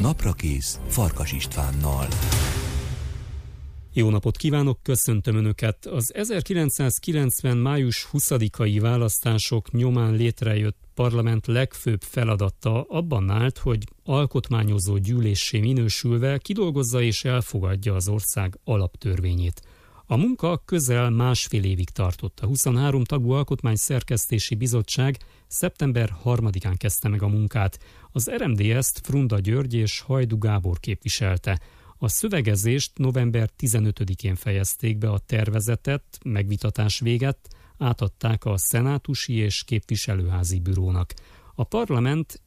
Naprakész Farkas Istvánnal. Jó napot kívánok, köszöntöm Önöket! Az 1990. május 20-ai választások nyomán létrejött parlament legfőbb feladata abban állt, hogy alkotmányozó gyűléssé minősülve kidolgozza és elfogadja az ország alaptörvényét. A munka közel másfél évig tartott. A 23 tagú Alkotmányszerkesztési Bizottság szeptember 3-án kezdte meg a munkát. Az RMDS-t Frunda György és Hajdú Gábor képviselte. A szövegezést november 15-én fejezték be, a tervezetet megvitatás véget átadták a Szenátusi és Képviselőházi Bürónak. A parlament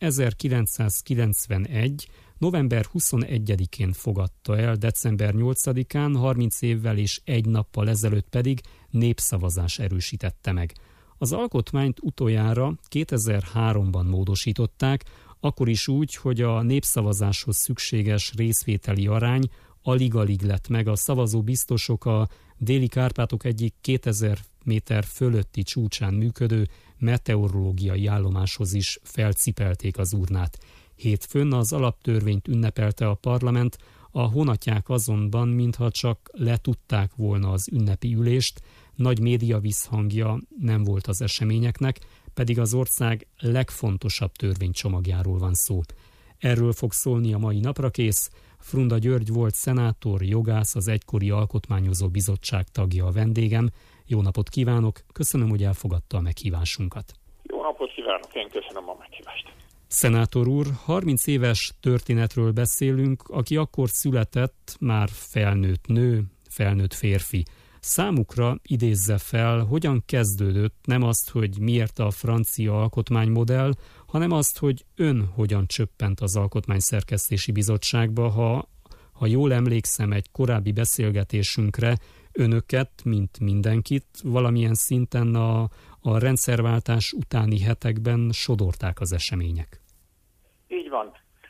1991. november 21-én fogadta el, december 8-án, 30 évvel és egy nappal ezelőtt pedig népszavazás erősítette meg. Az alkotmányt utoljára 2003-ban módosították, akkor is úgy, hogy a népszavazáshoz szükséges részvételi arány alig-alig lett meg. A szavazó biztosok a Déli Kárpátok egyik 2000 méter fölötti csúcsán működő meteorológiai állomáshoz is felcipelték az urnát. Hétfőn az alaptörvényt ünnepelte a parlament, a honatják azonban mintha csak letudták volna az ünnepi ülést, nagy média visszhangja nem volt az eseményeknek, pedig az ország legfontosabb törvénycsomagjáról van szó. Erről fog szólni a mai Naprakész. Frunda György volt szenátor, jogász, az egykori Alkotmányozó Bizottság tagja a vendégem. Jó napot kívánok, köszönöm, hogy elfogadta a meghívásunkat. Jó napot kívánok, én köszönöm a meghívást. Szenátor úr, 30 éves történetről beszélünk, aki akkor született, már felnőtt nő, felnőtt férfi. Számukra idézze fel, hogyan kezdődött, nem azt, hogy miért a francia alkotmánymodell, hanem azt, hogy ön hogyan csöppent az Alkotmányszerkesztési Bizottságba. Ha jól emlékszem egy korábbi beszélgetésünkre, önöket, mint mindenkit, valamilyen szinten a rendszerváltás utáni hetekben sodorták az események. Így van.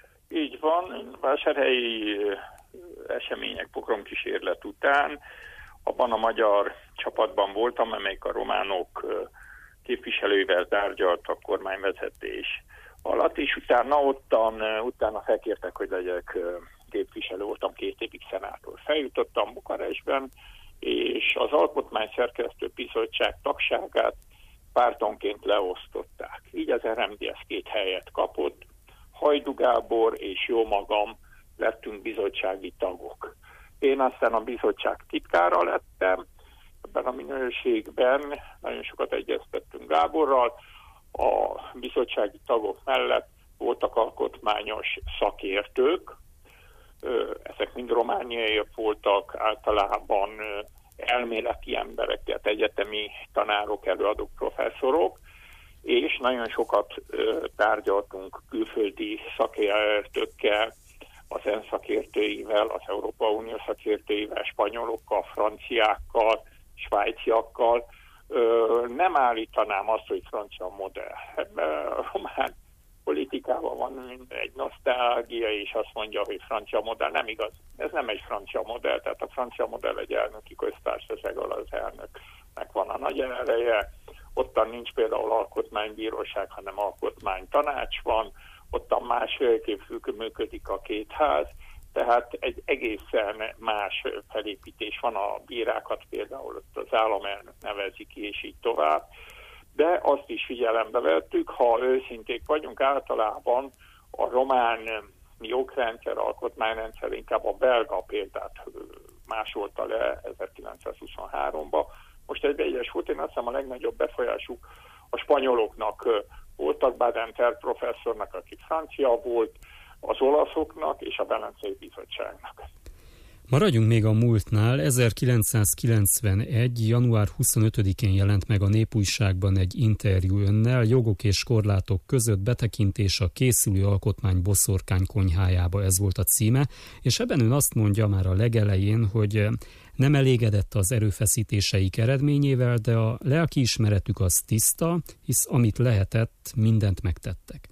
Vásárhelyi események, pogromkísérlet után abban a magyar csapatban voltam, amelyik a románok képviselőivel tárgyalt a kormányvezetés alatt, és utána felkértek, hogy legyek képviselő, voltam 2 évig szenátor. Feljutottam Bukarestben, és az Alkotmányszerkesztő Bizottság tagságát pártonként leosztották. Így az RMDS 2 helyet kapott, Hajdú Gábor és jó magam lettünk bizottsági tagok. Én aztán a bizottság titkára lettem, ebben a minőségben nagyon sokat egyeztettünk Gáborral, a bizottsági tagok mellett voltak alkotmányos szakértők, ezek mind romániaiak voltak, általában elméleti emberek, tehát egyetemi tanárok, előadók, professzorok, és nagyon sokat tárgyaltunk külföldi szakértőkkel, az ENSZ szakértőivel, az Európa Unió szakértőivel, spanyolokkal, franciákkal, svájciakkal. Nem állítanám azt, hogy francia modell. Ebben a román politikában van egy nosztalgia, és azt mondja, hogy francia modell. Nem igaz. Ez nem egy francia modell, tehát a francia modell egy elnöki köztársaság, ahol az elnöknek van a nagy ereje. Ottan nincs például alkotmánybíróság, hanem alkotmánytanács van, ottan másképp működik a 2 ház, tehát egy egészen más felépítés van, a bírákat például az államelnök nevezi ki, és így tovább. De azt is figyelembe vettük, ha őszinték vagyunk, általában a román jogrendszer, alkotmányrendszer inkább a belga példát másolta le 1923-ban. Most egy egyes volt, én azt hiszem a legnagyobb befolyásuk a spanyoloknak voltak, Badenter professzornak, aki francia volt, az olaszoknak és a Velencei Bizottságnak. Maradjunk még a múltnál. 1991. január 25-én jelent meg a Népújságban egy interjú önnel, Jogok és korlátok között, betekintés a készülő alkotmány boszorkány konyhájába, ez volt a címe, és ebben ön azt mondja már a legelején, hogy nem elégedett az erőfeszítéseik eredményével, de a lelkiismeretük az tiszta, hisz amit lehetett, mindent megtettek.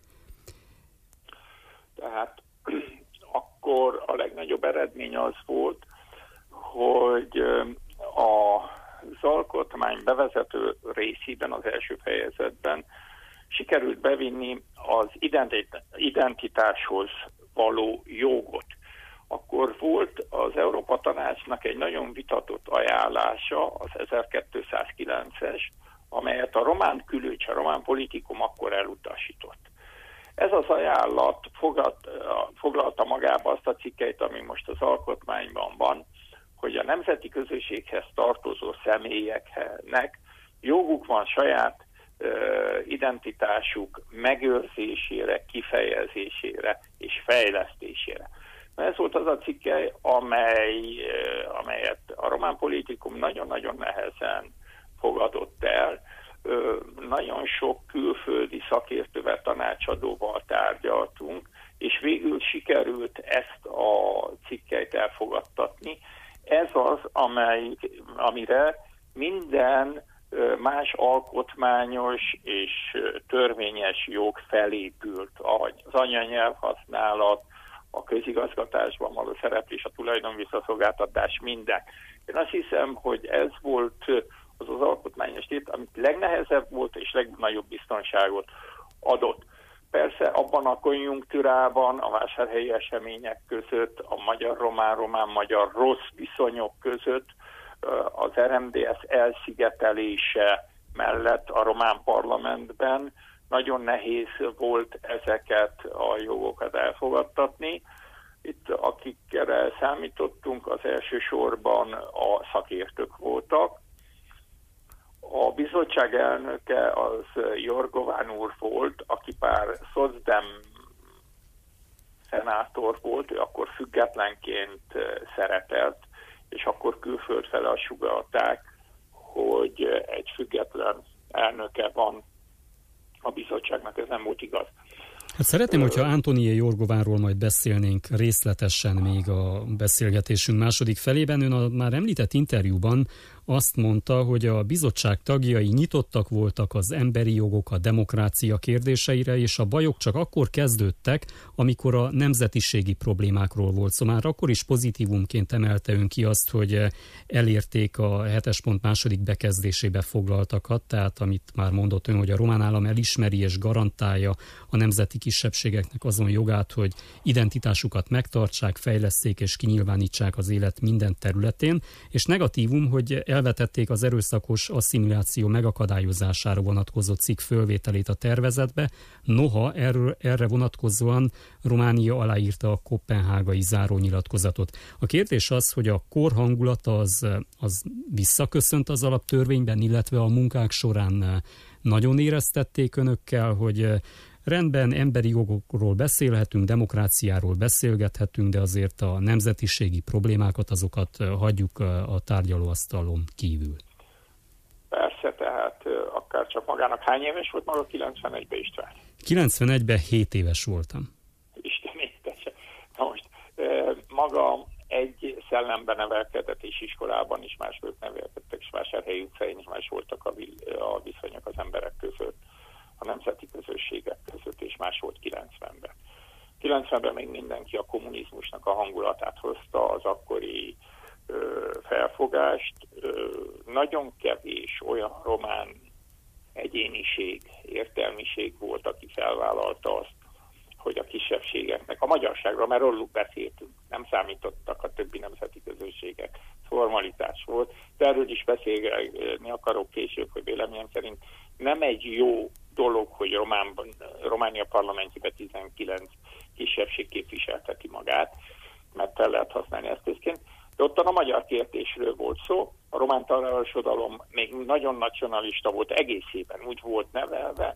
Tehát akkor a legnagyobb eredmény az volt, hogy az alkotmány bevezető részében, az első fejezetben sikerült bevinni az identitáshoz való jogot. Akkor volt az Európa Tanácsnak egy nagyon vitatott ajánlása, az 1209-es, amelyet a román külügy, a román politikum akkor elutasított. Ez az ajánlat foglalta magába azt a cikkeit, ami most az alkotmányban van, hogy a nemzeti közösséghez tartozó személyeknek joguk van saját identitásuk megőrzésére, kifejezésére és fejlesztésére. Ez volt az a cikkely, amelyet a román politikum nagyon-nagyon nehezen fogadott el. Nagyon sok külföldi szakértővel, tanácsadóval tárgyaltunk, és végül sikerült ezt a cikkelyt elfogadtatni. Ez az, amire minden más alkotmányos és törvényes jog felépült, az anyanyelvhasználat, a közigazgatásban való szereplés, a tulajdonvisszaszolgáltatás, minden. Én azt hiszem, hogy ez volt az alkotmányos tét, amit legnehezebb volt és legnagyobb biztonságot adott. Persze abban a konjunktúrában, a vásárhelyi események között, a magyar-román, román-magyar rossz viszonyok között, az RMDSZ elszigetelése mellett a román parlamentben nagyon nehéz volt ezeket a jogokat elfogadtatni. Itt akikre számítottunk, az elsősorban a szakértők voltak. A bizottság elnöke az Jorgován úr volt, aki pár szocdem szenátor volt, ő akkor függetlenként szerepelt, és akkor külföld fele sugallták, hogy egy független elnöke van a bizottságnak, ez nem volt igaz. Hát szeretném, hogyha Antonie Jorgovánról majd beszélnénk részletesen még a beszélgetésünk második felében. Ön a már említett interjúban azt mondta, hogy a bizottság tagjai nyitottak voltak az emberi jogok, a demokrácia kérdéseire, és a bajok csak akkor kezdődtek, amikor a nemzetiségi problémákról volt szó. Már akkor is pozitívumként emelte ön ki azt, hogy elérték a 7-es pont második bekezdésébe foglaltakat, tehát amit már mondott ön, hogy a román állam elismeri és garantálja a nemzeti kisebbségeknek azon jogát, hogy identitásukat megtartsák, fejlesszék és kinyilvánítsák az élet minden területén, és negatívum, hogy elvetették az erőszakos asszimiláció megakadályozására vonatkozó cikk fölvételét a tervezetbe, noha erre vonatkozóan Románia aláírta a koppenhágai zárónyilatkozatot. A kérdés az, hogy a kor hangulata az visszaköszönt az alaptörvényben, illetve a munkák során nagyon éreztették önökkel, hogy rendben, emberi jogokról beszélhetünk, demokráciáról beszélgethetünk, de azért a nemzetiségi problémákat, azokat hagyjuk a tárgyalóasztalon kívül. Persze, tehát akár csak magának hány éves volt maga 91-ben, István? 91-ben 7 éves voltam. Isten édese. Na most maga egy szellemben nevelkedett, és iskolában is mások nevelkedtek, és Vásárhelyi utcáin is más voltak a viszonyok az emberek között, a nemzeti közösségek között, és más volt 90-ben. 90-ben még mindenki a kommunizmusnak a hangulatát hozta, az akkori felfogást. Nagyon kevés olyan román egyéniség, értelmiség volt, aki felvállalta azt, hogy a kisebbségeknek, a magyarságról, mert róluk beszéltünk, nem számítottak a többi nemzeti közösségek, formalitás volt, de erről is beszélni akarok később, hogy véleményem szerint nem egy jó dolog, hogy Románia parlamentjében 19 kisebbség képviselteti magát, mert fel lehet használni eszközként. De ottan a magyar kérdésről volt szó, a román társadalom még nagyon nacionalista volt, egészében úgy volt nevelve,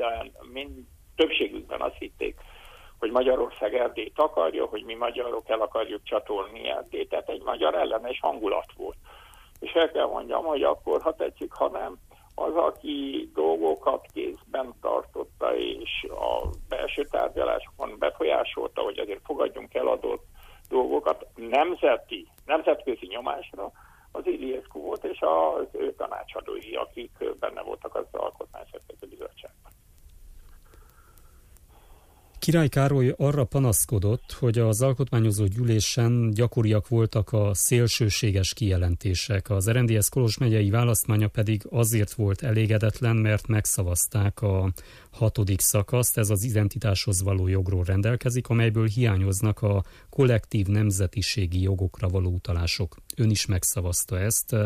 többségükben azt hitték, hogy Magyarország Erdélyt akarja, hogy mi magyarok el akarjuk csatolni Erdélyt, tehát egy magyar ellenes hangulat volt. És el kell mondjam, hogy akkor, ha tetszik, ha nem, az, aki dolgokat kézben tartotta, és a belső tárgyalásokon befolyásolta, hogy azért fogadjunk el adott dolgokat nemzetközi nyomásra, az Iliescu volt, és az ő tanácsadói, akik benne voltak az alkotmányszerkező bizottságban. Király Károly arra panaszkodott, hogy az alkotmányozó gyűlésen gyakoriak voltak a szélsőséges kijelentések. Az RMDSZ Kolozs megyei választmánya pedig azért volt elégedetlen, mert megszavazták a 6. szakaszt, ez az identitáshoz való jogról rendelkezik, amelyből hiányoznak a kollektív nemzetiségi jogokra való utalások. Ön is megszavazta ezt.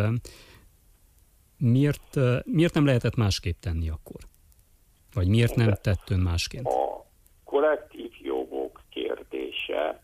Miért nem lehetett másképp tenni akkor? Vagy miért nem tett ön másként? A kollektív jogok kérdése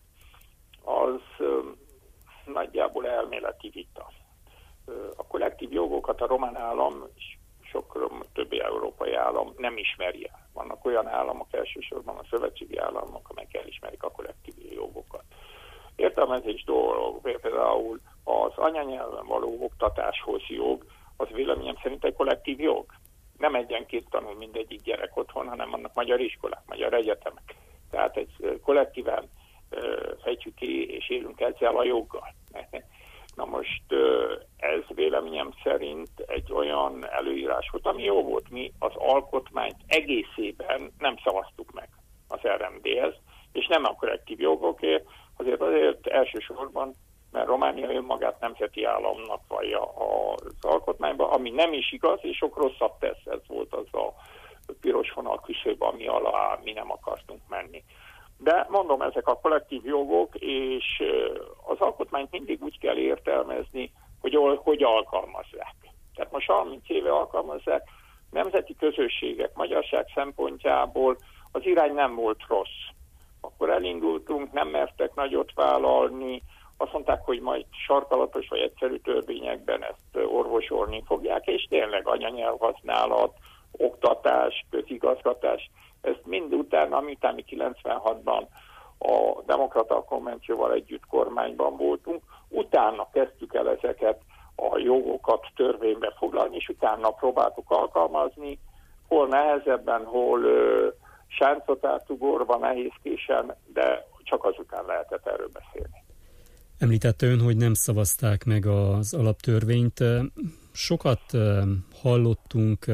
az nagyjából elméleti vita. A kollektív jogokat a román állam és sok többi európai állam nem ismeri el. Vannak olyan államok, elsősorban a szövetségi államok, amelyek elismerik a kollektív jogokat. Értelmezés dolog, például az anyanyelven való oktatáshoz jog, az véleményem szerint egy kollektív jog. Nem egyenként tanul mindegyik gyerek otthon, hanem vannak magyar iskolák, magyar egyetemek. Tehát egy kollektíven fejtjük ki, és élünk ezzel a joggal. Na most ez véleményem szerint egy olyan előírás volt, ami jó volt. Mi az alkotmányt egészében nem szavaztuk meg az RMDSZ, és nem a kollektív jogokért, azért elsősorban, mert Románia önmagát nemzeti államnak vallja az alkotmányban, ami nem is igaz, és sok rosszabb tesz. Ez volt az a piros vonal küszöb, ami alá mi nem akartunk menni. De mondom, ezek a kollektív jogok, és az alkotmányt mindig úgy kell értelmezni, hogy alkalmazzák. Tehát most 30 éve alkalmazzák, nemzeti közösségek, magyarság szempontjából az irány nem volt rossz. Akkor elindultunk, nem mertek nagyot vállalni, azt mondták, hogy majd sarkalatos vagy egyszerű törvényekben ezt orvosolni fogják, és tényleg anyanyelvhasználat, oktatás, közigazgatás, ezt mind utána, miután mi 96-ban a Demokrata Konvencióval együtt kormányban voltunk, utána kezdtük el ezeket a jogokat törvénybe foglalni, és utána próbáltuk alkalmazni, hol nehezebben, hol sáncot átugorva, nehézkésen, de csak azután lehetett erről beszélni. Említette ön, hogy nem szavazták meg az alaptörvényt. Sokat hallottunk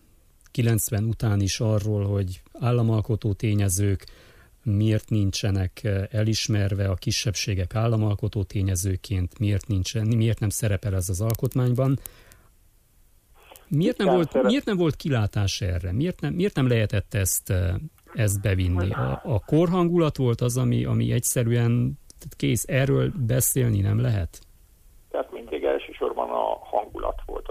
90 után is arról, hogy államalkotó tényezők miért nincsenek elismerve, a kisebbségek államalkotó tényezőként, miért nem szerepel ez az alkotmányban. Miért nem volt kilátás erre? Miért nem lehetett ezt bevinni? A korhangulat volt az, ami egyszerűen kész, erről beszélni nem lehet? Tehát mindig elsősorban a hangulat volt, az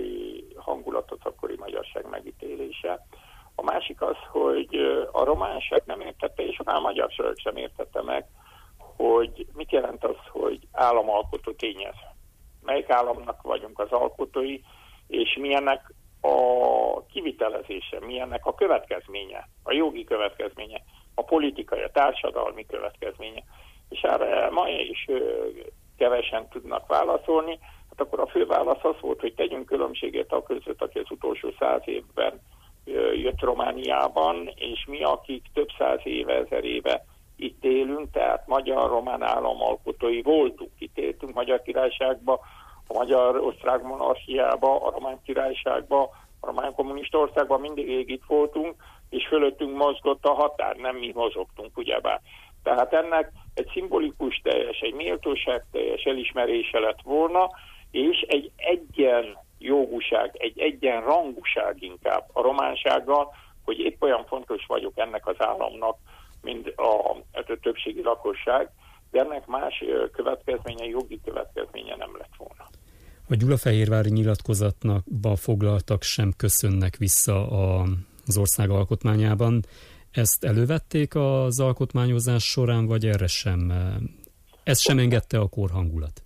akkori magyarság megítélése. A másik az, hogy a románság nem értette, és a magyarság sem értette meg, hogy mit jelent az, hogy államalkotó tényező. Melyik államnak vagyunk az alkotói, és milyennek a kivitelezése, milyennek a következménye, a jogi következménye, a politikai, a társadalmi következménye. És erre ma is kevesen tudnak válaszolni. Hát akkor a fő válasz az volt, hogy tegyünk különbséget a között, aki az utolsó 100 évben jött Romániában, és mi, akik több 100 éve, 1000 éve itt élünk, tehát magyar-román államalkotói voltunk. Itt éltünk Magyar Királyságba, a Magyar-Osztrák Monarchiába, a Román Királyságba, a Román Kommunista Országban mindig itt voltunk, és fölöttünk mozgott a határ, nem mi mozogtunk, ugyebár. Tehát ennek egy szimbolikus teljes, egy méltóság teljes elismerése lett volna, és egy egyenjogúság, egy egyenrangúság inkább a románsággal, hogy épp olyan fontos vagyok ennek az államnak, mint a többségi lakosság, de ennek más következménye, jogi következménye nem lett volna. A gyulafehérvári nyilatkozatba foglaltak sem köszönnek vissza az ország alkotmányában. Ezt elővették az alkotmányozás során, vagy erre sem? Ez sem engedte a korhangulat?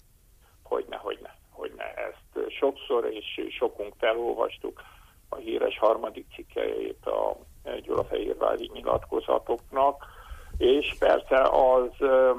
Hogyne. Ezt sokszor és sokunk felolvastuk a híres 3. cikkelyét a gyulafehérvári nyilatkozatoknak, és persze az,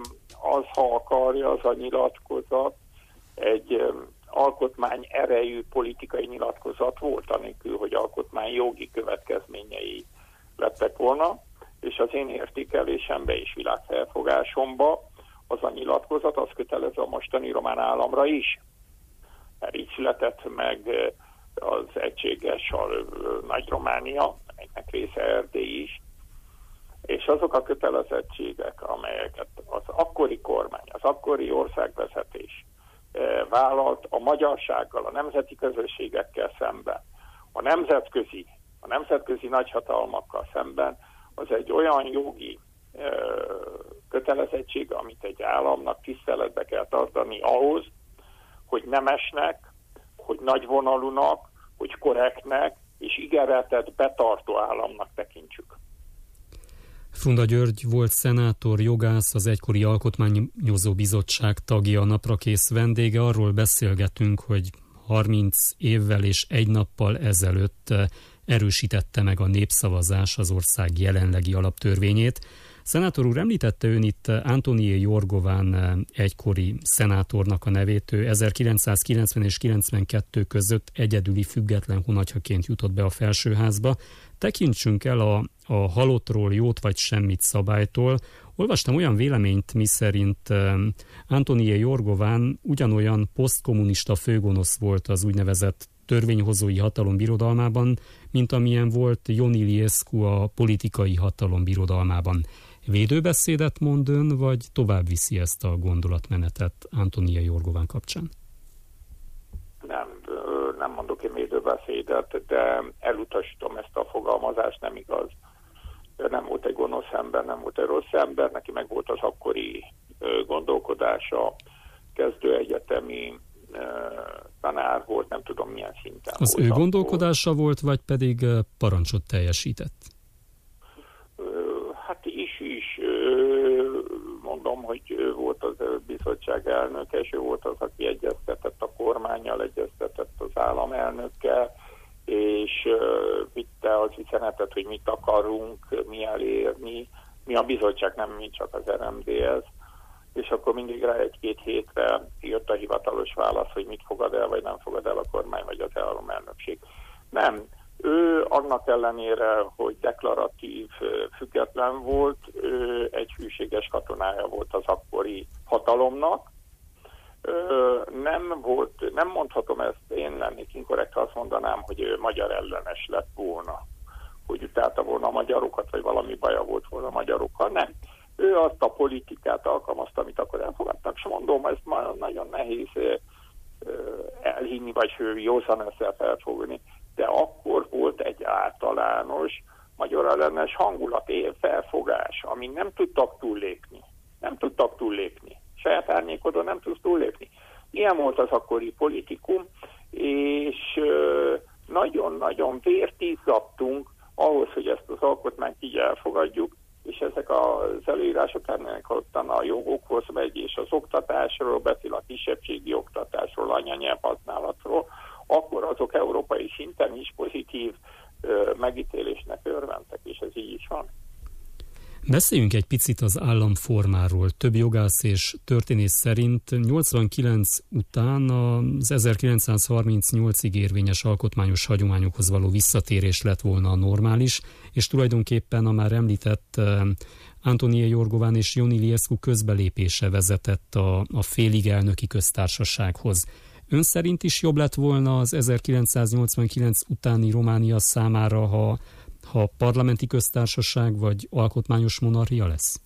ha akarja, az a nyilatkozat egy alkotmány erejű politikai nyilatkozat volt, anélkül, hogy alkotmány jogi következményei lettek volna, és az én értékelésembe és világfelfogásomba az a nyilatkozat, az kötelező a mostani román államra is. Mert így született meg az egységes Nagy Románia, amelynek része Erdély is. és azok a kötelezettségek, amelyeket az akkori kormány, az akkori országvezetés vállalt a magyarsággal, a nemzeti közösségekkel szemben, a nemzetközi nagyhatalmakkal szemben, az egy olyan jogi kötelezettség, amit egy államnak tiszteletbe kell tartani ahhoz, hogy nemesnek, hogy nagyvonalúnak, hogy korrektnek, és ígéretet betartó államnak tekintsük. Frunda György volt szenátor, jogász, az egykori Alkotmányozó Bizottság tagja, a naprakész vendége. Arról beszélgetünk, hogy 30 évvel és egy nappal ezelőtt erősítette meg a népszavazás az ország jelenlegi alaptörvényét. Szenátor úr, említette ön itt Antonie Jorgován egykori szenátornak a nevét. Ő 1990 és 92 között egyedüli független honatjaként jutott be a felsőházba. Tekintsünk el a halottról jót vagy semmit szabálytól. Olvastam olyan véleményt, miszerint Antonie Jorgován ugyanolyan posztkommunista főgonosz volt az úgynevezett törvényhozói hatalom birodalmában, mint amilyen volt Ion Iliescu a politikai hatalom birodalmában. Védőbeszédet mond ön, vagy tovább viszi ezt a gondolatmenetet Antonie Jorgován kapcsán? Nem mondok én védőbeszédet, de elutasítom ezt a fogalmazást, nem igaz. Nem volt egy gonosz ember, nem volt egy rossz ember, neki meg volt az akkori gondolkodása, kezdő egyetemi tanár volt, nem tudom milyen szinten. Az volt ő gondolkodása volt, vagy pedig parancsot teljesített? Hát is. Mondom, hogy ő volt az bizottság elnöke, és ő volt az, aki egyeztetett a kormánnyal, egyeztetett az államelnökkel, és vitte az üzenetet, hogy mit akarunk, mi elérni. Mi a bizottság, nem mi csak az RMDS, és akkor mindig rá egy-két hétre jött a hivatalos válasz, hogy mit fogad el, vagy nem fogad el a kormány, vagy az államelnökség. Nem. Ő annak ellenére, hogy deklaratív, független volt, ő egy hűséges katonája volt az akkori hatalomnak. Nem mondhatom ezt, én lennék inkorrekt, azt mondanám, hogy ő magyar ellenes lett volna, hogy utálta volna a magyarokat, vagy valami baja volt volna a magyarokkal. Nem. Ő azt a politikát alkalmazta, amit akkor elfogadtak, és mondom, ezt már nagyon nehéz elhinni, vagy józan ezzel felfogni. De akkor volt egy általános magyar ellenes hangulat, felfogás, amin nem tudtak túllépni. Nem tudtak túllépni. Saját árnyékodon nem tudsz túllépni. Ilyen volt az akkori politikum, és nagyon-nagyon vért izzadtunk ahhoz, hogy ezt az alkotmányt így elfogadjuk, és ezek az előírások ennek ottan a jogokhoz megy, és az oktatásról beszél, a kisebbségi oktatásról, anyanyelv használatról, akkor azok európai szinten is pozitív megítélésnek örventek, és ez így is van. Beszéljünk egy picit az államformáról. Több jogász és történész szerint 89 után az 1938-ig érvényes alkotmányos hagyományokhoz való visszatérés lett volna a normális, és tulajdonképpen a már említett Antonie Jorgován és Ion Iliescu közbelépése vezetett a félig elnöki köztársasághoz. Ön szerint is jobb lett volna az 1989 utáni Románia számára, ha parlamenti köztársaság vagy alkotmányos monarchia lesz?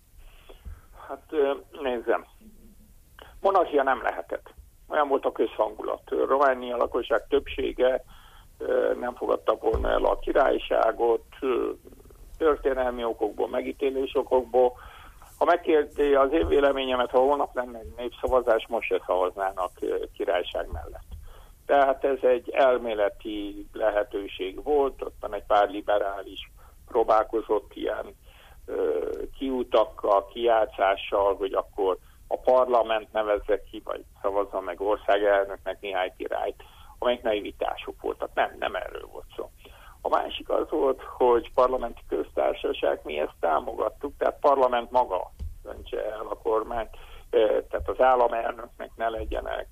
Hát nézzem. Monarchia nem lehetett. Olyan volt a közhangulat. Románia lakosság többsége nem fogadta volna el a királyságot, történelmi okokból, megítélés okokból. Ha megkérdi az én véleményemet, ha holnap lenne egy népszavazás, most se szavaznának királyság mellett. Tehát ez egy elméleti lehetőség volt, ottan egy pár liberális próbálkozott ilyen kiutakkal, kijátszással, hogy akkor a parlament nevezze ki, vagy szavazza meg országelnöknek néhány királyt, amelyek naivitások voltak. Nem erről volt szó. A másik az volt, hogy parlamenti köztársaság, mi ezt támogattuk, tehát parlament maga döntse el a kormányt, tehát az államelnöknek ne legyenek,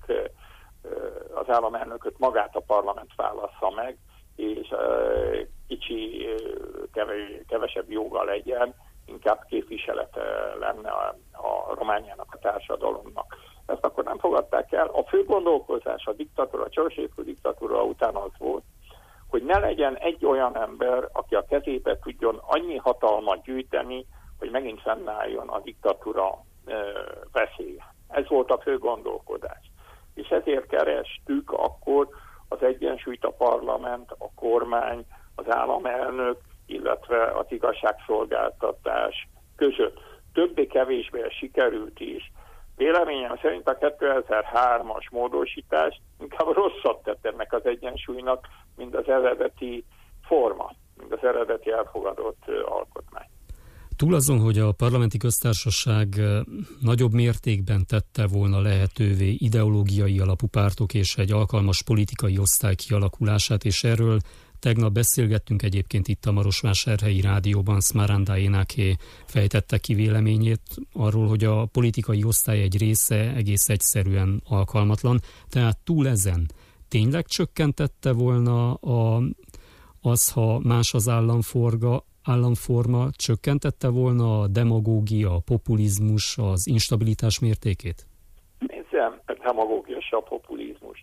az államelnököt magát a parlament válassza meg, és kicsi, kevesebb joga legyen, inkább képviselete lenne a Romániának, a társadalomnak. Ezt akkor nem fogadták el. A fő gondolkozás a diktatúra, a Ceausescu diktatúra után az volt, hogy ne legyen egy olyan ember, aki a kezébe tudjon annyi hatalmat gyűjteni, hogy megint fennálljon a diktatúra veszélye. Ez volt a fő gondolkodás. És ezért kerestük akkor az egyensúlyt a parlament, a kormány, az államelnök, illetve az igazságszolgáltatás között. Többé-kevésbé sikerült is. Véleményem szerint a 2003-as módosítás inkább rosszat tett ennek az egyensúlynak, mint az eredeti forma, mint az eredeti elfogadott alkotmány. Túl azon, hogy a parlamenti köztársaság nagyobb mértékben tette volna lehetővé ideológiai alapú pártok és egy alkalmas politikai osztály kialakulását, és erről tegnap beszélgettünk egyébként itt a Marosvásárhelyi Rádióban, Smaranda Énáké fejtette ki véleményét arról, hogy a politikai osztály egy része egész egyszerűen alkalmatlan. Tehát túl ezen tényleg csökkentette volna az, ha más az államforma, csökkentette volna a demagógia, a populizmus, az instabilitás mértékét? Nézzem, a demagógia és a populizmus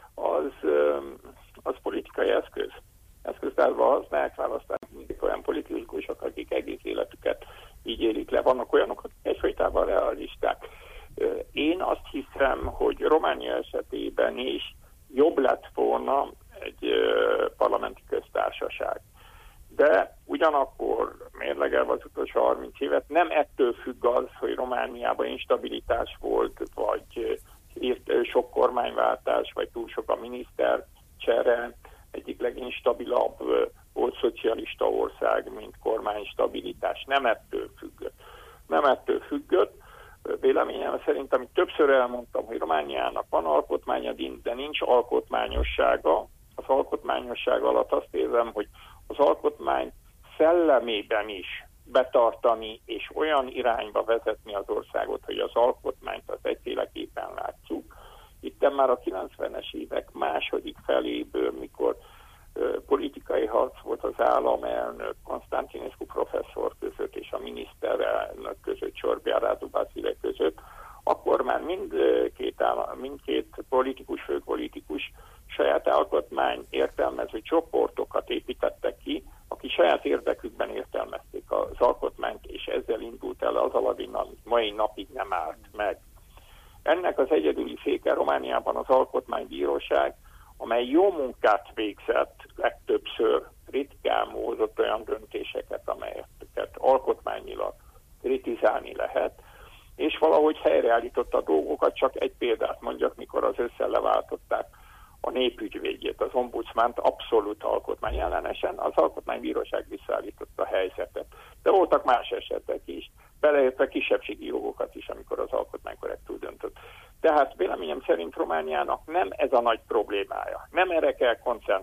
az politikai eszköz. Eszköztárban használják, választják olyan politikusok, akik egész életüket így élik le. Vannak olyanok, akik egyfajtában realisták. Én azt hiszem, hogy Románia esetében is jobb lett volna egy parlamenti köztársaság. De ugyanakkor mérlegelve az utolsó 30 évet nem ettől függ az, hogy Romániában instabilitás volt, vagy sok kormánywáltás, vagy túl sok a minisztercsere, egyik leginstabilabb volt szocialista ország, mint kormánystabilitás. Nem ettől függött. Véleményem szerint, amit többször elmondtam, hogy Romániának van alkotmánya, de nincs alkotmányossága. Az alkotmányosság alatt azt érzem, hogy az alkotmány szellemében is betartani és olyan irányba vezetni az országot, hogy az alkotmányt az egyféleképpen látszuk. Itt már a 90-es évek második feléből, mikor politikai harc volt az államelnök Constantinescu professzor között és a miniszterelnök között, Csorbi Arádu Baszile között, akkor már mindkét főpolitikus saját alkotmány értelmező csoportokat építettek ki, akik saját érdekükben értelmezték az alkotmányt, és ezzel indult el az aladin, ami mai napig nem állt meg. Ennek az egyedüli féke Romániában az alkotmánybíróság, amely jó munkát végzett, legtöbbször ritkán hozott olyan döntéseket, amelyeket alkotmányilag kritizálni lehet, és valahogy helyreállította a dolgokat. Csak egy példát mondjak, mikor az leváltották a népügyvédjét, az ombudsmant abszolút alkotmányellenesen, az alkotmánybíróság visszaállította a helyzetet. De voltak más esetek is, beleértve kisebbségi jogokat is, amikor az alkotmány korrektül döntött. Tehát véleményem szerint Romániának nem ez a nagy problémája. Nem erre kell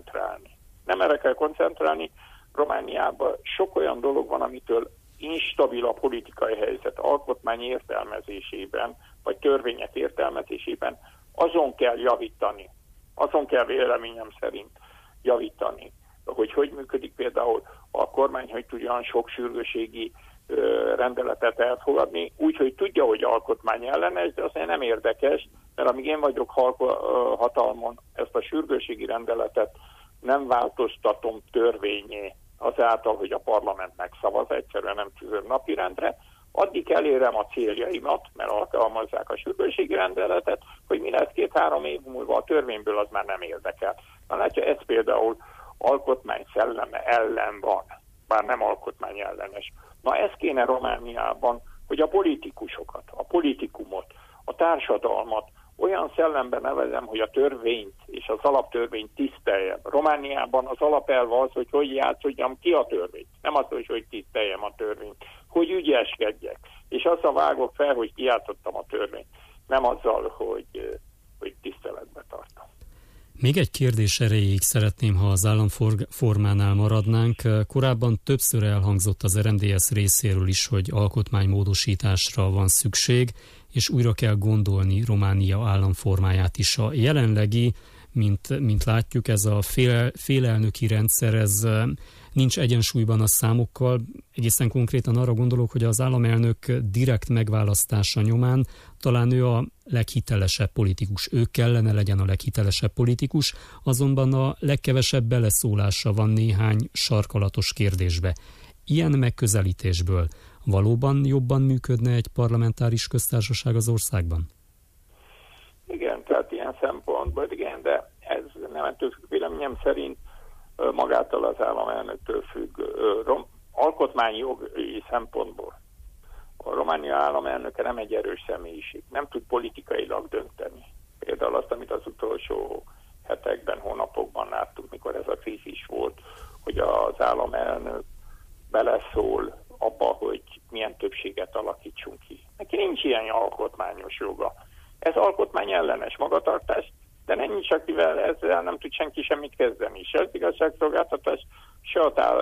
koncentrálni. Romániában sok olyan dolog van, amitől instabil a politikai helyzet alkotmány értelmezésében, vagy törvények értelmezésében, azon kell javítani. Azon kell véleményem szerint javítani, hogy működik például a kormány, hogy tudjon sok sürgőségi rendeletet elfogadni, úgyhogy tudja, hogy alkotmány ellenes, de azért nem érdekes, mert amíg én vagyok hatalmon, ezt a sürgőségi rendeletet nem változtatom törvényé azáltal, hogy a parlament megszavaz, egyszerűen nem tűzöm napirendre, addig elérem a céljaimat, mert alkalmazzák a sürgőségi rendeletet, hogy mi lesz 2-3 év múlva a törvényből, az már nem érdekel. Na látja, ez például alkotmány szelleme ellen van, bár nem alkotmány ellenes. Na ez kéne Romániában, hogy a politikusokat, a politikumot, a társadalmat olyan szellemben nevezem, hogy a törvényt és az alaptörvényt tiszteljem. Romániában az alapelv az, hogy játszodjam ki a törvényt. Nem az, hogy tiszteljem a törvényt, hogy ügyeskedjek. És azzal vágok fel, hogy kijátszottam a törvényt. Nem azzal, hogy tiszteletbe tartom. Még egy kérdés erejéig szeretném, ha az államformánál maradnánk. Korábban többször elhangzott az RMDSZ részéről is, hogy alkotmánymódosításra van szükség, és újra kell gondolni Románia államformáját is. A jelenlegi mint látjuk. Ez a félelnöki rendszer, ez nincs egyensúlyban a számokkal. Egészen konkrétan arra gondolok, hogy az államelnök direkt megválasztása nyomán talán ő a leghitelesebb politikus. Ő kellene legyen a leghitelesebb politikus, azonban a legkevesebb beleszólása van néhány sarkalatos kérdésbe. Ilyen megközelítésből valóban jobban működne egy parlamentáris köztársaság az országban? Igen, tehát ilyen szempontból igen, de ez nem ettől függ, véleményem szerint magától az államelnöktől függ. Alkotmányi jogi szempontból a Románia államelnöke nem egy erős személyiség, nem tud politikailag dönteni. Például azt, amit az utolsó hetekben, hónapokban láttuk, mikor ez a krízis volt, hogy az államelnök beleszól abba, hogy milyen többséget alakítsunk ki. Neki nincs ilyen alkotmányos joga. Ez alkotmány ellenes magatartás, de nem csak mivel ezzel nem tud senki semmit kezdeni. Se az igazságszolgáltatás, se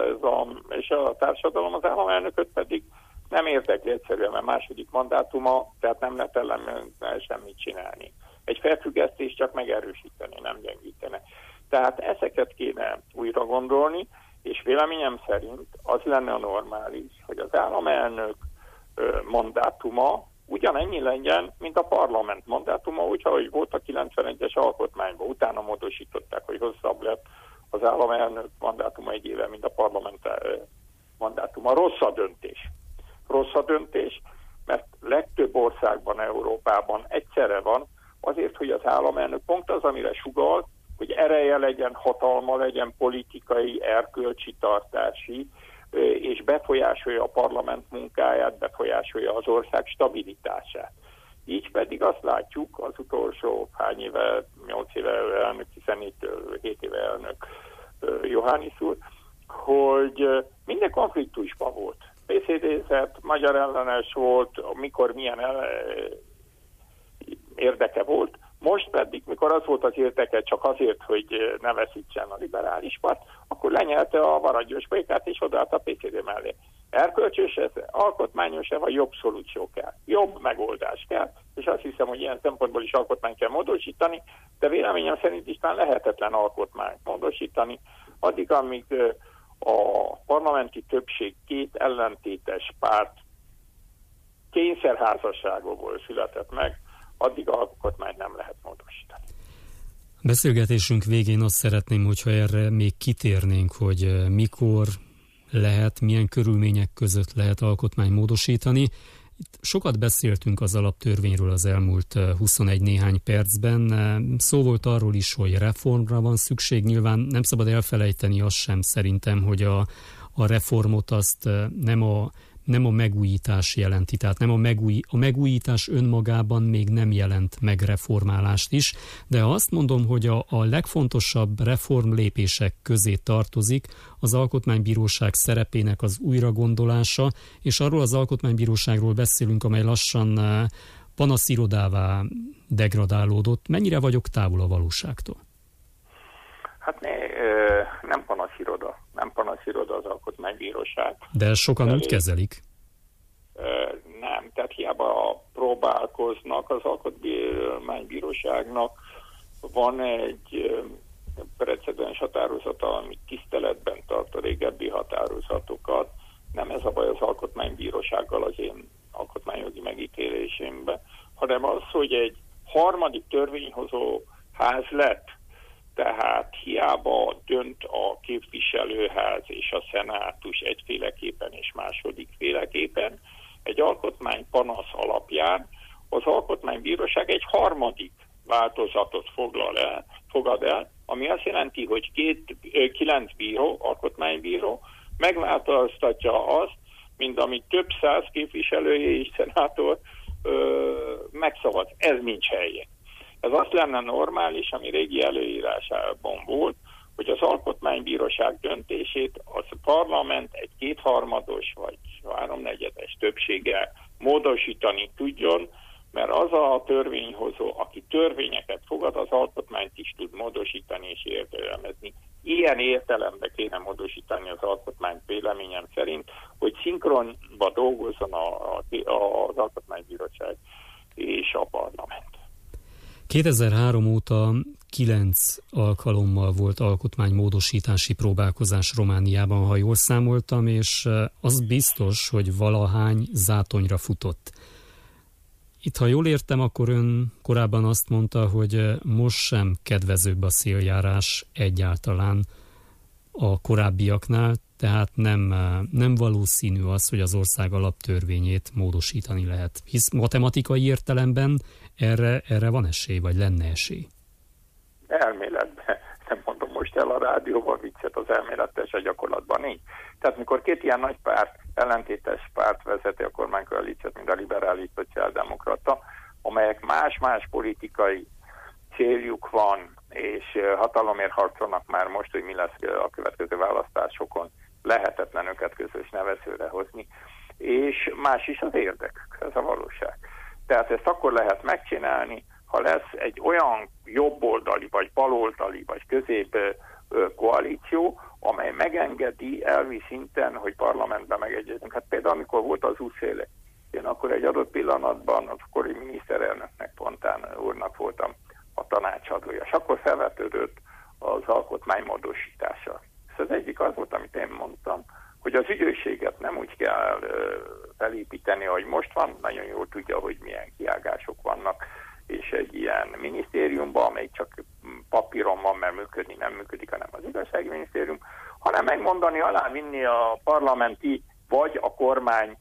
a társadalom, az államelnököt pedig nem érdekli egyszerűen, mert második mandátuma, tehát nem lehet ellen semmit csinálni. Egy felfüggesztést csak megerősíteni, nem gyengíteni. Tehát ezeket kéne újra gondolni, és véleményem szerint az lenne a normális, hogy az államelnök mandátuma ugyanennyi legyen, mint a parlament mandátuma, ahogy volt a 91-es alkotmányban. Utána módosították, hogy hosszabb lett az államelnök mandátuma egy éve, mint a parlament mandátuma. Rossz a döntés, mert legtöbb országban, Európában egyszerre van, azért, hogy az államelnök pont az, amire sugalt, hogy ereje legyen, hatalma legyen, politikai, erkölcsi, tartási, és befolyásolja a parlament munkáját, befolyásolja az ország stabilitását. Így pedig azt látjuk, az utolsó 8 éve elnök, 7 éve elnök Iohannis úr, hogy minden konfliktusban volt. beszédészet, magyar ellenes volt, mikor milyen érdeke volt. Most pedig, mikor az volt az érdeke csak azért, hogy ne veszítsen a liberális párt, akkor lenyelte a maradjós békát és odaállt a PCD mellé. Erkölcsös ez, alkotmányos vagy jobb szolúció kell. Jobb megoldás kell, és azt hiszem, hogy ilyen szempontból is alkotmányt kell módosítani, de véleményem szerint is lehetetlen alkotmányt módosítani, addig, amíg a parlamenti többség két ellentétes párt kényszerházasságból született meg, addig a alkotmányt nem lehet módosítani. Beszélgetésünk végén azt szeretném, hogyha erre még kitérnénk, hogy mikor lehet, milyen körülmények között lehet alkotmány módosítani. Itt sokat beszéltünk az alaptörvényről az elmúlt 21 néhány percben. Szó volt arról is, hogy reformra van szükség. Nyilván nem szabad elfelejteni azt sem szerintem, hogy a reformot azt nem a megújítás jelenti, tehát nem a megújítás önmagában még nem jelent meg reformálást is, de ha azt mondom, hogy a legfontosabb reformlépések közé tartozik az Alkotmánybíróság szerepének az újragondolása, és arról az Alkotmánybíróságról beszélünk, amely lassan panaszirodává degradálódott. Mennyire vagyok távol a valóságtól? Hát nem panasziroda az Alkotmánybíróság. De sokan úgy kezelik. Nem, tehát hiába próbálkoznak, az Alkotmánybíróságnak van egy precedens határozata, ami tiszteletben tart a régebbi határozatokat. Nem ez a baj az Alkotmánybírósággal az én alkotmányjogi megítélésemben, hanem az, hogy egy harmadik törvényhozó ház lett. Tehát hiába dönt a képviselőház és a szenátus egyféleképpen és másodikféleképpen, egy alkotmánypanasz alapján az Alkotmánybíróság egy harmadik változatot fogad el, ami azt jelenti, hogy 9 bíró, alkotmánybíró megváltoztatja azt, mint amit több száz képviselője és szenátor megszavaz. Ez nincs helyén. Ez azt lenne normális, ami régi előírásában volt, hogy az Alkotmánybíróság döntését az parlament egy kétharmados vagy háromnegyedes többséggel módosítani tudjon, mert az a törvényhozó, aki törvényeket fogad, az alkotmányt is tud módosítani és értelmezni. Ilyen értelemben kéne módosítani az alkotmányt véleményem szerint, hogy szinkronba dolgozzon az Alkotmánybíróság és a parlament. 2003 óta 9 alkalommal volt alkotmánymódosítási próbálkozás Romániában, ha jól számoltam, és az biztos, hogy valahány zátonyra futott. Itt, ha jól értem, akkor ön korábban azt mondta, hogy most sem kedvezőbb a széljárás egyáltalán a korábbiaknál, tehát nem valószínű az, hogy az ország alaptörvényét módosítani lehet. Hisz matematikai értelemben erre van esély, vagy lenne esély? Elméletben. Nem mondom most el a rádióban viccet, az elméletes a gyakorlatban nincs. Tehát mikor két ilyen nagy párt, ellentétes párt vezeti a kormánykoalíciót, mint a liberális szociáldemokrata, amelyek más-más politikai céljuk van, és hatalomért harcolnak már most, hogy mi lesz a következő választásokon, lehetetlen őket közös nevezőre hozni, és más is az érdekük, ez a valóság. Tehát ezt akkor lehet megcsinálni, ha lesz egy olyan jobboldali, vagy baloldali, vagy közép koalíció, amely megengedi elvi szinten, hogy parlamentben megegyezünk. Hát például amikor volt az úszéle, én akkor egy adott pillanatban az akkori miniszterelnöknek, Pontán úrnak voltam a tanácsadója, és akkor felvetődött az alkotmány módosítása. Ez egyik az volt, amit én mondtam, hogy az ügyőséget nem úgy kell felépíteni, ahogy most van, nagyon jól tudja, hogy milyen kiágások vannak, és egy ilyen minisztériumban, amely csak papíron van, mert működni nem működik, hanem az igazságminisztérium, hanem megmondani, alávinni a parlamenti vagy a kormány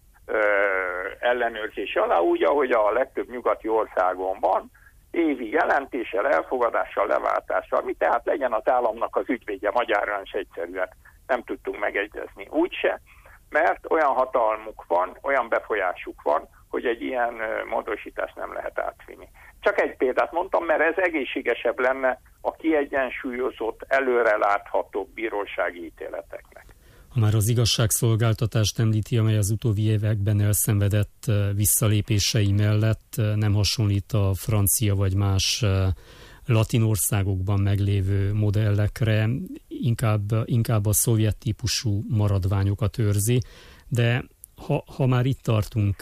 ellenőrzése alá, úgy, ahogy a legtöbb nyugati országon van, évi jelentéssel, elfogadással, leváltással. Mi tehát legyen az államnak az ügyvédje, magyarán is egyszerűen nem tudtunk megegyezni. Úgyse, mert olyan hatalmuk van, olyan befolyásuk van, hogy egy ilyen módosítást nem lehet átvinni. Csak egy példát mondtam, mert ez egészségesebb lenne a kiegyensúlyozott, előrelátható bírósági ítéleteknek. Ha már az igazságszolgáltatást említi, amely az utóbbi években elszenvedett visszalépései mellett nem hasonlít a francia vagy más latin országokban meglévő modellekre, inkább a szovjet típusú maradványokat őrzi, de ha már itt tartunk,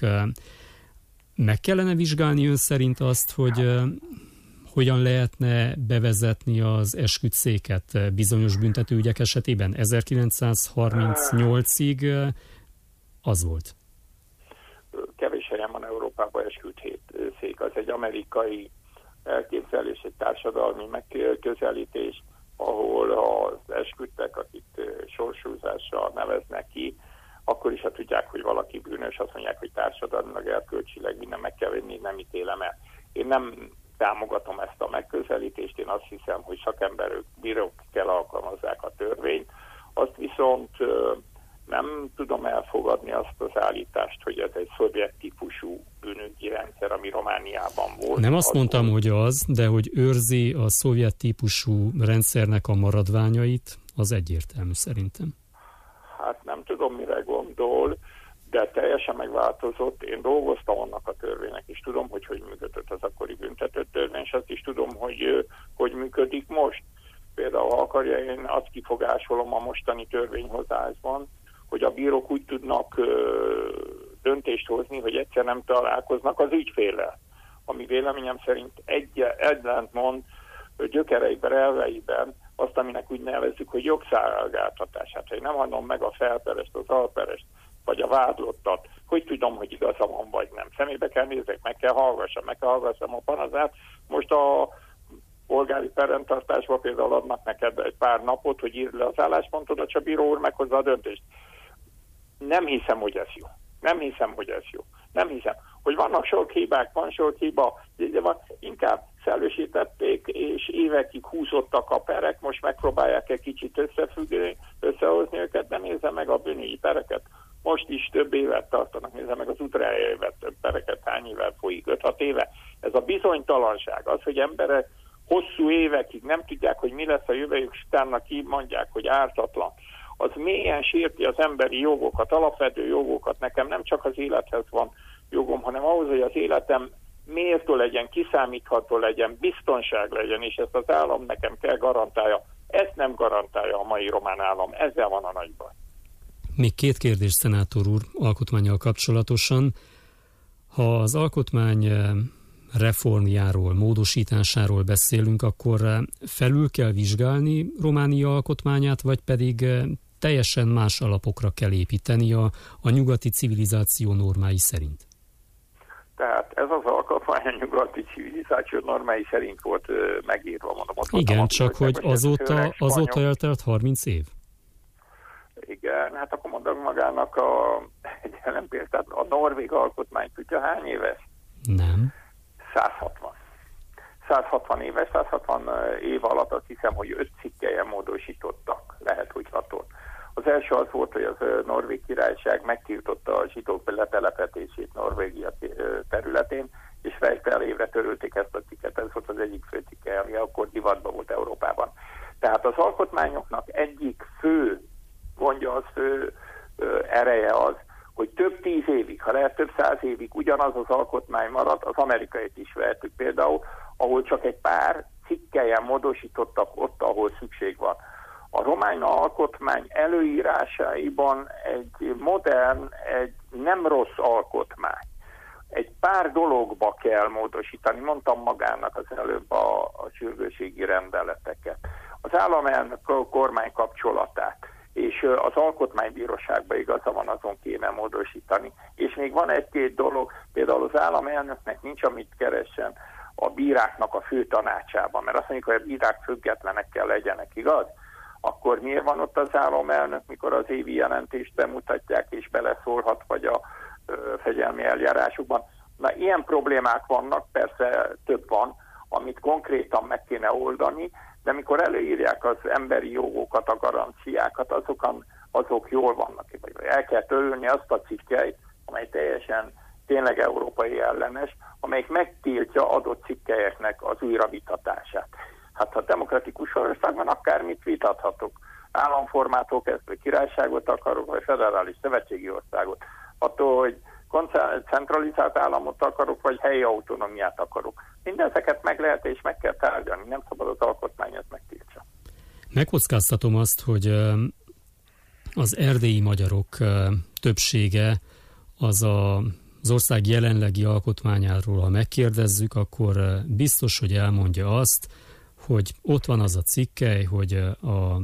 meg kellene vizsgálni ön szerint azt, hogy hogyan lehetne bevezetni az esküdtszéket bizonyos büntetőügyek esetében? 1938-ig az volt. Kevés helyen van Európában esküdtszék. Az egy amerikai elképzelés, egy társadalmi megközelítés, ahol az esküdtek, akit sorshúzással neveznek ki, akkor is, ha tudják, hogy valaki bűnös, azt mondják, hogy társadalmilag, erkölcsileg minden meg kell venni, nem ítélem el. Én nem támogatom ezt a megközelítést, én azt hiszem, hogy szakemberek, bírók kell alkalmazzák a törvényt. Azt viszont nem tudom elfogadni azt az állítást, hogy ez egy szovjet típusú bűnügyi rendszer, ami Romániában volt. Nem azt mondtam, hogy az, de hogy őrzi a szovjet típusú rendszernek a maradványait, az egyértelmű szerintem. Hát nem tudom, mire gondol, de teljesen megváltozott. Én dolgoztam annak a törvénynek, és tudom, hogy működött az akkori büntetőtörvény, és azt is tudom, hogy működik most. Például, ha akarja, én azt kifogásolom a mostani törvényhozásban, hogy a bírók úgy tudnak döntést hozni, hogy egyszer nem találkoznak az ügyféllel. Ami véleményem szerint ellentmond gyökereiben, elveiben azt, aminek úgy nevezzük, hogy jogszolgáltatás. Hát, ha én nem adom meg a felperest, az alperest, vagy a vádlottat, hogy tudom, hogy igaza van, vagy nem. Szemébe kell nézzek, meg kell hallgassam a panaszát. Most a polgári perrendtartásban például adnak neked egy pár napot, hogy írd le az álláspontodat, és a bíró úr meghozza a döntést. Nem hiszem, hogy ez jó. Nem hiszem. Hogy vannak sok hibák, van sok hiba, de inkább szellősítették, és évekig húzottak a perek, most megpróbálják egy kicsit összehozni őket, de nézze meg a bűnügyi pereket. Most is több évet tartanak, nézze meg az útraévet, több pereket, hány évet folyik, 5-6 éve. Ez a bizonytalanság, az, hogy emberek hosszú évekig nem tudják, hogy mi lesz a jövőjük, és utána kimondják, hogy ártatlan. Az mélyen sérti az emberi jogokat, alapvető jogokat. Nekem nem csak az élethez van jogom, hanem ahhoz, hogy az életem méltó legyen, kiszámítható legyen, biztonság legyen, és ezt az állam nekem kell garantálja. Ezt nem garantálja a mai román állam. Ezzel van a nagy baj. Még két kérdés, szenátor úr, alkotmánnyal kapcsolatosan. Ha az alkotmány reformjáról, módosításáról beszélünk, akkor felül kell vizsgálni Románia alkotmányát, vagy pedig teljesen más alapokra kell építeni a nyugati civilizáció normái szerint? Tehát ez az alkotmány a nyugati civilizáció normái szerint volt megírva, mondom. Igen, csak hogy azóta eltelt 30 év. Igen, hát akkor mondom magának egy jelen példát, a norvég alkotmány tudja hány éves? Nem. 160. 160 éves, 160 év alatt azt hiszem, hogy 5 cikkelyen módosítottak, lehet, hogy 6-on. Az első az volt, hogy az norvég királyság megtiltotta a zsidók letelepedését Norvégia területén, és fejtel évre törölték ezt a cikket, ez volt az egyik fő cikke, ami akkor divatban volt Európában. Tehát az alkotmányoknak egyik fő gondja, az fő ereje az, hogy több 10 évig, ha lehet több 100 évig ugyanaz az alkotmány marad, az amerikait is vehetük például, ahol csak egy pár cikkelyen módosítottak ott, ahol szükség van. A román alkotmány előírásaiban egy modern, egy nem rossz alkotmány. Egy pár dologba kell módosítani, mondtam magának az előbb a sürgősségi rendeleteket. Az államelnök kormány kapcsolatát, és az alkotmánybíróságban igaza van, azon kéne módosítani. És még van egy-két dolog, például az államelnöknek nincs, amit keressen a bíráknak a főtanácsában, mert azt mondjuk, hogy a bírák függetlenek kell legyenek, igaz? Akkor miért van ott az államelnök, mikor az évi jelentést bemutatják, és beleszólhat, vagy a fegyelmi eljárásukban? Na, ilyen problémák vannak, persze több van, amit konkrétan meg kéne oldani, de mikor előírják az emberi jogokat, a garanciákat, azok jól vannak. El kell törölni azt a cikkeit, amely teljesen tényleg európai ellenes, amelyik megtiltja adott cikkelyeknek az újravitatását. Hát ha demokratikus országban akármit vitathatok, államformától kezdve királyságot akarok, vagy federális szövetségi országot, attól, hogy centralizált államot akarok, vagy helyi autonómiát akarok. Mindezeket meg lehet és meg kell tárgyalni, nem szabad az alkotmányot megtiltsa. Megkockáztatom azt, hogy az erdélyi magyarok többsége az ország jelenlegi alkotmányáról, ha megkérdezzük, akkor biztos, hogy elmondja azt, hogy ott van az a cikkely, hogy a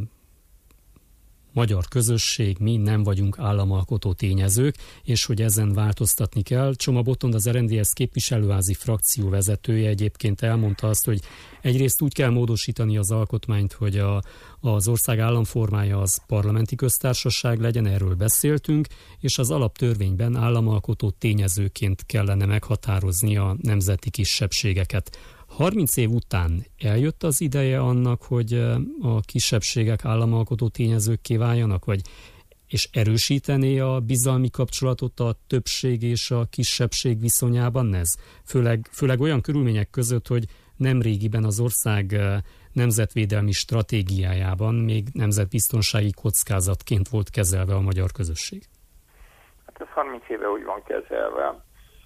magyar közösség, mi nem vagyunk államalkotó tényezők, és hogy ezen változtatni kell. Csoma Botond, az RMDSZ képviselőházi frakció vezetője egyébként elmondta azt, hogy egyrészt úgy kell módosítani az alkotmányt, hogy az ország államformája az parlamenti köztársaság legyen, erről beszéltünk, és az alaptörvényben államalkotó tényezőként kellene meghatározni a nemzeti kisebbségeket. 30 év után eljött az ideje annak, hogy a kisebbségek államalkotó tényezőkké váljanak, és erősítené a bizalmi kapcsolatot a többség és a kisebbség viszonyában ez? Főleg olyan körülmények között, hogy nemrégiben az ország nemzetvédelmi stratégiájában még nemzetbiztonsági kockázatként volt kezelve a magyar közösség. Hát ez 30 éve úgy van kezelve.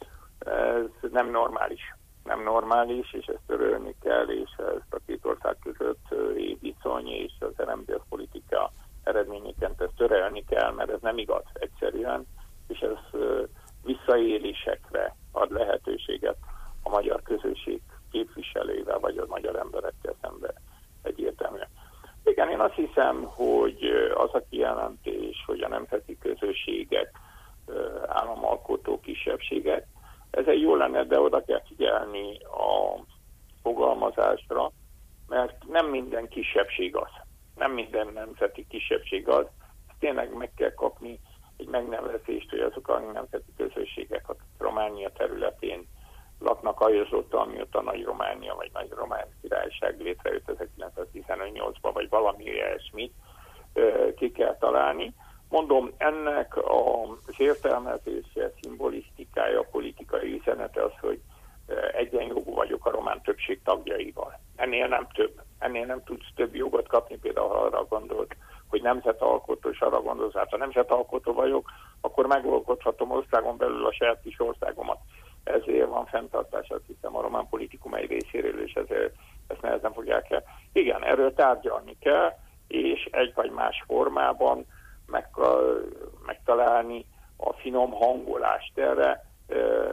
Ez nem normális. Nem normális, és ezt törölni kell, és ezt a két ország között viszony és az RMDSZ politika eredményeként ezt törölni kell, mert ez nem igaz egyszerűen, és ez visszaélésekre ad lehetőséget a magyar közösség képviselőivel, vagy a magyar emberekkel szemben egyértelműen. Igen, én azt hiszem, hogy az a kijelentés, hogy a nemzeti közösségek államalkotó kisebbségek, ez egy jó lenne, de oda kell figyelni a fogalmazásra, mert nem minden kisebbség az. Nem minden nemzeti kisebbség az. Ezt tényleg meg kell kapni egy megnevezést, hogy azok a nemzeti közösségek, akik Románia területén laknak azóta, amióta Nagy Románia vagy Nagy Román Királyság létrejött 1918-ban, vagy valami ilyesmit ki kell találni. Mondom, ennek az értelmezése, szimbolisztikája, politikai üzenete az, hogy egyenjogú vagyok a román többség tagjaival. Ennél nem több. Ennél nem tudsz több jogot kapni, például ha arra gondolt, hogy nemzetalkotó, és arra gondolsz, hát ha nemzetalkotó vagyok, akkor megalkothatom országon belül a saját kis országomat. Ezért van fenntartás, azt hiszem, a román politikum egy részéről, és ezért ezt nehezen fogják el. Igen, erről tárgyalni kell, és egy vagy más formában megtalálni a finom hangolást erre.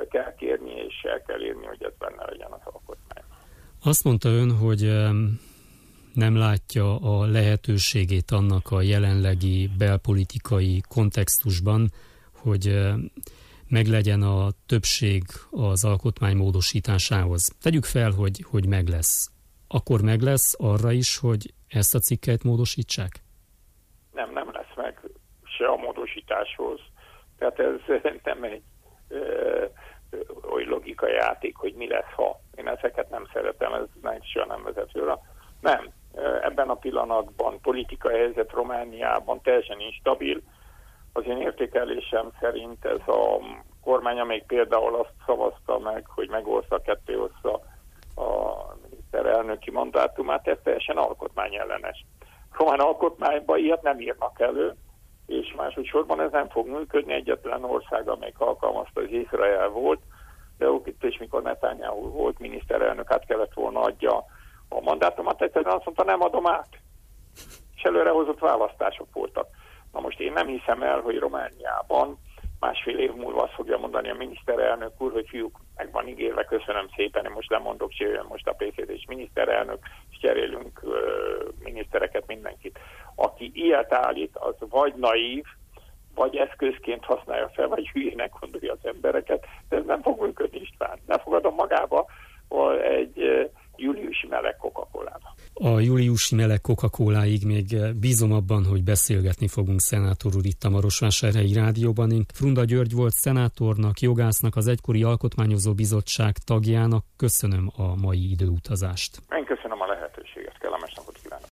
kell kérni, és el kell érni, hogy ez benne legyen az alkotmányban. Azt mondta ön, hogy nem látja a lehetőségét annak a jelenlegi belpolitikai kontextusban, hogy meglegyen a többség az alkotmány módosításához. Tegyük fel, hogy meg lesz. Akkor meg lesz arra is, hogy ezt a cikket módosítsák? Nem lesz meg se a módosításhoz. Tehát ez nem egy oly logikai játék, hogy mi lesz, ha. Én ezeket nem szeretem, ez soha nem vezet jóra. Nem. Ebben a pillanatban politikai helyzet Romániában teljesen instabil. Az én értékelésem szerint ez a kormány, amelyik például azt szavazta meg, hogy kettéossza a miniszterelnöki mandátumát, ez teljesen alkotmányellenes. Román alkotmányban ilyet nem írnak elő, és másodszorban ez nem fog működni. Egyetlen ország, amelyik alkalmazta, az Izrael volt, de ott is, mikor Netanyahu volt miniszterelnök, át kellett volna adja a mandátumát, egyszerűen azt mondta, nem adom át. És előrehozott választások voltak. Na most én nem hiszem el, hogy Romániában másfél év múlva azt fogja mondani a miniszterelnök úr, hogy fiúk, meg van ígérve, köszönöm szépen, én most lemondok, cseréljen most a PCD-s miniszterelnök, és cserélünk minisztereket, mindenkit. Aki ilyet állít, az vagy naív, vagy eszközként használja fel, vagy hülyének gondolja az embereket, de ez nem fog működni, István. Ne fogadom magába egy júliusi meleg Coca-Colába. A júliusi meleg Coca-Coláig még bízom abban, hogy beszélgetni fogunk szenátor úr itt a Marosvásárhelyi Rádióban. Én Frunda György volt szenátornak, jogásznak, az egykori Alkotmányozó Bizottság tagjának. Köszönöm a mai időutazást. Én köszönöm a lehetőséget, kellemes napot kívánok.